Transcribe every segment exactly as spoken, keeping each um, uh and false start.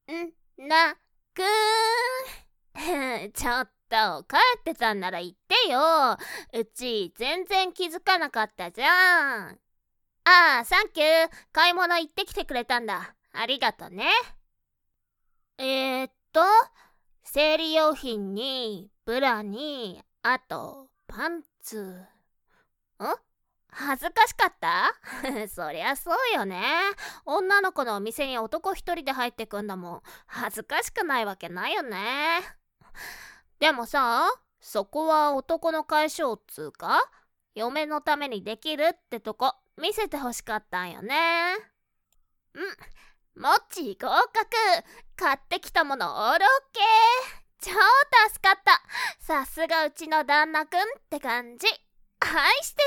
んなくんちょっと帰ってたんなら言ってよ。うち全然気づかなかったじゃん。ああ、サンキュー。買い物行ってきてくれたんだ。ありがとね。えー、っと生理用品にブラにあとパンツ。ん恥ずかしかったそりゃそうよね。女の子のお店に男一人で入ってくんだもん。恥ずかしくないわけないよね。でもさ、そこは男の解消っつうか、嫁のためにできるってとこ見せてほしかったんよね。んもっち合格。買ってきたものオールオッケー。超助かった。さすがうちの旦那くんって感じ。愛して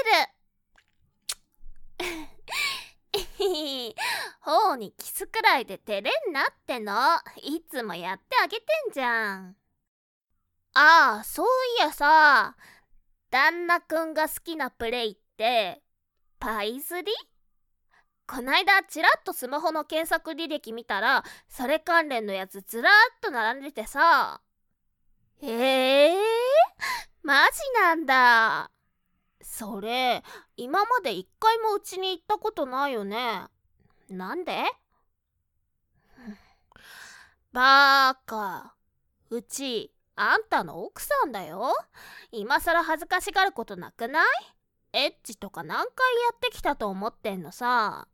る頬にキスくらいで照れんなっての。いつもやってあげてんじゃん。ああ、そういやさ、旦那くんが好きなプレイってパイ釣り？こないだちらっとスマホの検索履歴見たら、それ関連のやつずらーっと並んでてさ。へえー、マジなんだ。それ今まで一回もうちに行ったことないよね。なんで？バーカ、うちあんたの奥さんだよ。今さら恥ずかしがることなくない？エッチとか何回やってきたと思ってんのさ。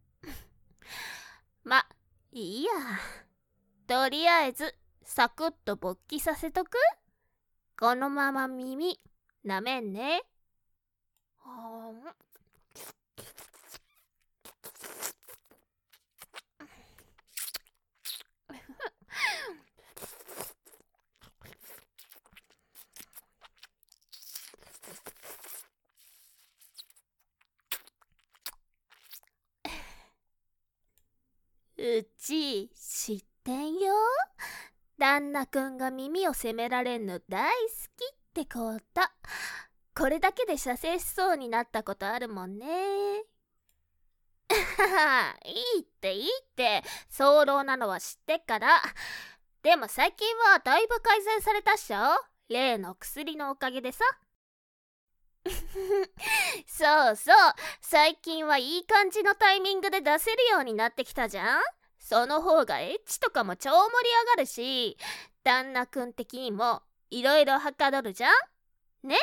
ま、いいや。とりあえずサクッと勃起させとく？このまま耳なめんね。うち知ってんよ。旦那くんが耳を責められんの大好きってこと。これだけで射精しそうになったことあるもんね。いいっていいって、早漏なのは知ってっから。でも最近はだいぶ改善されたっしょ。例の薬のおかげでさ。そうそう、最近はいい感じのタイミングで出せるようになってきたじゃん。その方がエッチとかも超盛り上がるし、旦那くん的にもいろいろはかどるじゃんね。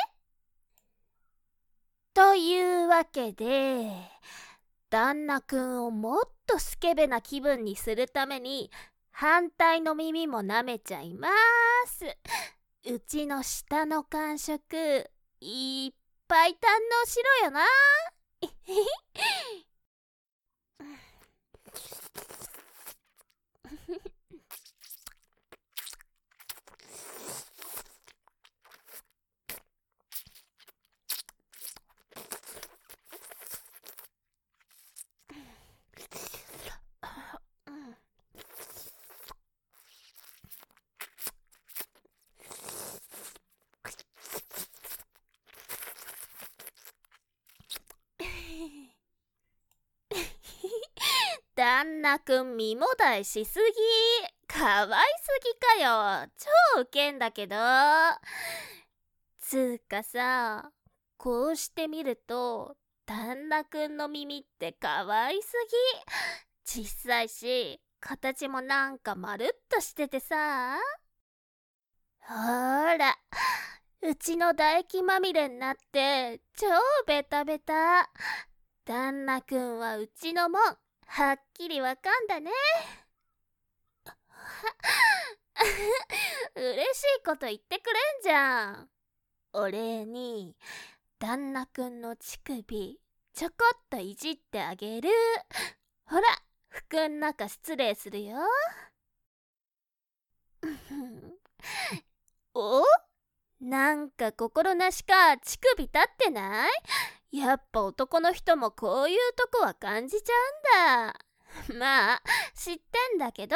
というわけで、旦那くんをもっとスケベな気分にするために、反対の耳も舐めちゃいます。うちの舌の感触いっぱい堪能しろよな。旦那くん身もだえしすぎ。かわいすぎかよ。超ウケんだけど。つーかさ、こうしてみると旦那くんの耳ってかわいすぎ。小さいし形もなんかまるっとしててさ。ほら、うちの唾液まみれになって超ベタベタ。旦那くんはうちのもんはっきりわかんだね。嬉しいこと言ってくれんじゃん。お礼に旦那くんの乳首ちょこっといじってあげる。ほら、服ん中失礼するよ。お？なんか心なしか乳首立ってない？やっぱ男の人もこういうとこは感じちゃうんだ。まあ知ってんだけど。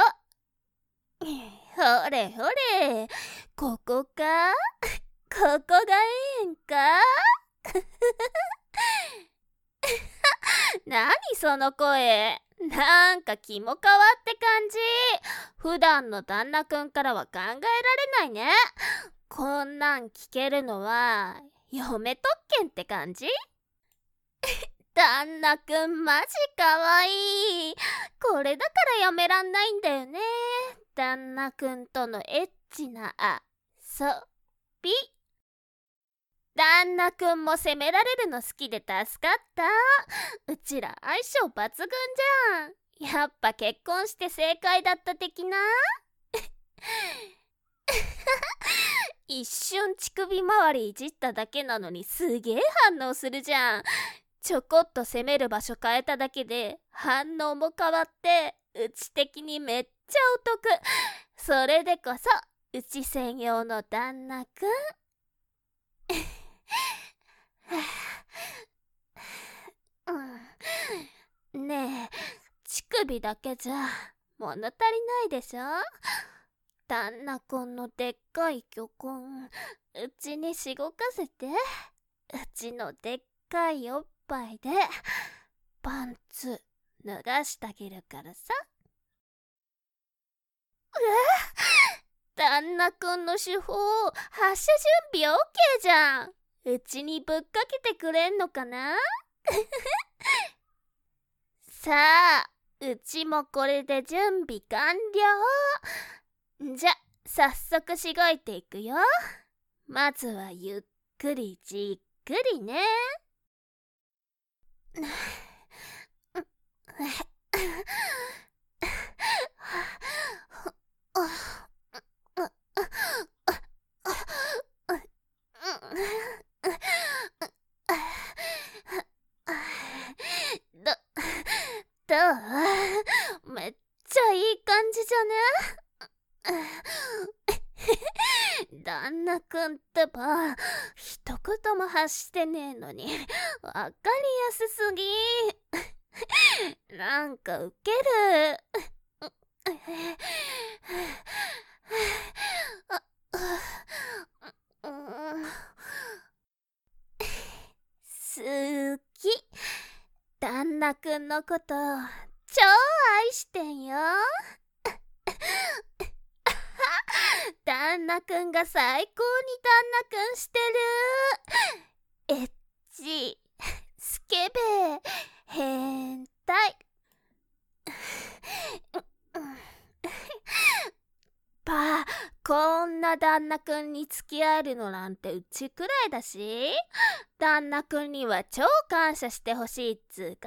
ほれほれ、ここか？ここがええんか？ 何その声。なんか気も変わって感じ。普段の旦那くんからは考えられないね。こんなん聞けるのは嫁特権って感じ。旦那くんマジかわいい。これだからやめらんないんだよね。旦那くんとのエッチな遊び。旦那くんも責められるの好きで助かった。うちら相性抜群じゃん。やっぱ結婚して正解だった的な。一瞬乳首周りいじっただけなのにすげえ反応するじゃん。ちょこっと攻める場所変えただけで反応も変わって、うち的にめっちゃお得。それでこそうち専用の旦那くん。うん、ねえ、乳首だけじゃ物足りないでしょ。旦那くんのでっかい巨根、うちにしごかせて。うちのでっかいおっぱいでパンツ脱がしてあげるからさ。え、旦那くんの手法発射準備 オーケー じゃん。うちにぶっかけてくれんのかな。さあ、うちもこれで準備完了。じゃ、早速しごいていくよ。まずはゆっくりじっくりね。ど、どう？めっちゃいい感じじゃね？旦那くんってば一言も発してねえのにわかりやすすぎ。なんかウケる。好き。旦那くんのこと超愛してんよ。旦那くんが最高に旦那くんしてる。エッチ、スケベ、変態。ば、こんな旦那くんに付き合えるのなんてうちくらいだし、旦那くんには超感謝してほしいっつうか。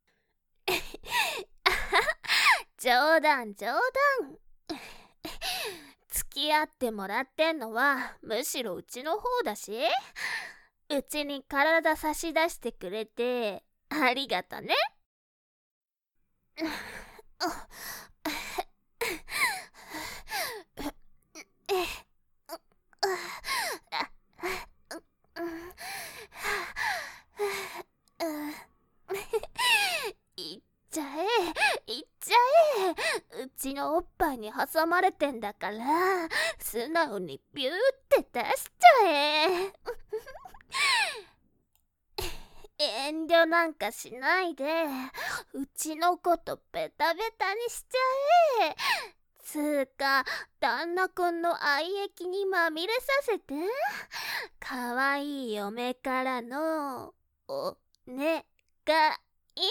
冗談冗談。付き合ってもらってんのはむしろうちの方だし、うちに体差し出してくれてありがとね。いっちゃえ、いっちゃえ。うちのおっぱいに挟まれてんだから素直にビューって出しちゃえ。遠慮なんかしないでうちのことベタベタにしちゃえ。つーか旦那くんの愛液にまみれさせて。かわいい嫁からのおねがい。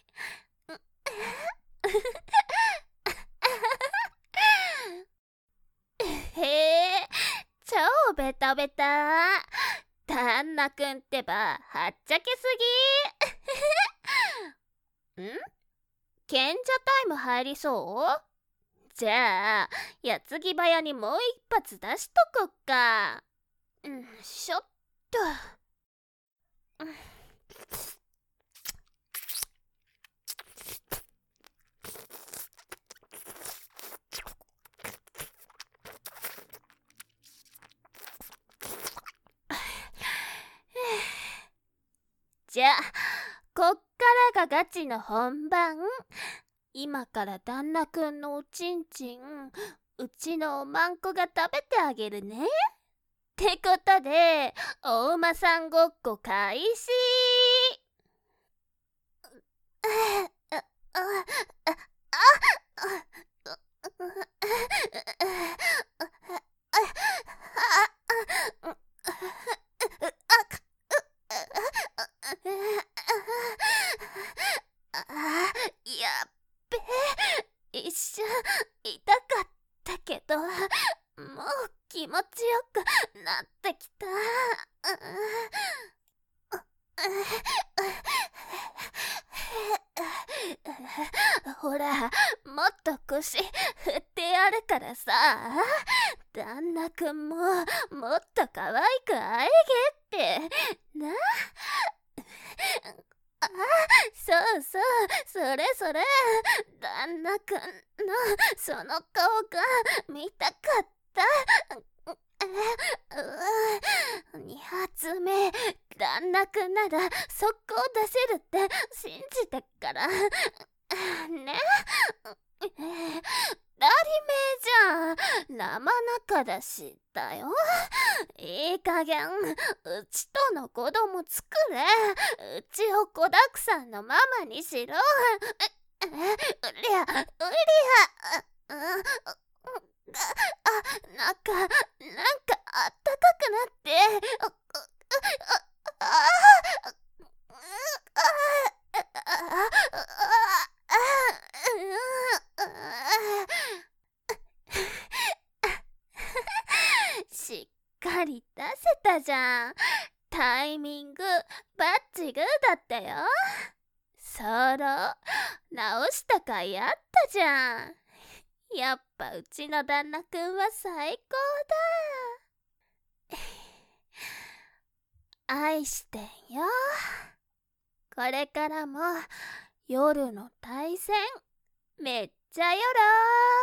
へえ、超ベタベタ。旦那くんってばはっちゃけすぎ。ん？賢者タイム入りそう？じゃあ矢継ぎ早にもう一発出しとこっか。んしょっと。じゃあこっからがガチの本番。今から旦那くんのおちんちんうちのおまんこが食べてあげるね。ってことでお馬さんごっこ開始。 やっべえ、一瞬痛かったけど、もう気持ちよくなってきた。ほら、もっと腰振ってやるからさ、旦那くんももっと可愛くあえげってな。あ、そうそう、それそれ、旦那くんのその顔が見たかった。うに発目、旦那くんなら速攻出せるって信じてっからね。当たり前じゃん、生中だしだよ。いい加減うちとの子供作れ。うちを子だくさんのママにしろ。うりゃうりゃ、あ、なんかなんかあったかくなって、あしっかり出せたじゃん。タイミングバッチグーだったよ。そろ直したかいあったじゃん。やっぱうちの旦那くんは最高だ。愛してんよ。これからも夜の対戦めっちゃよろー。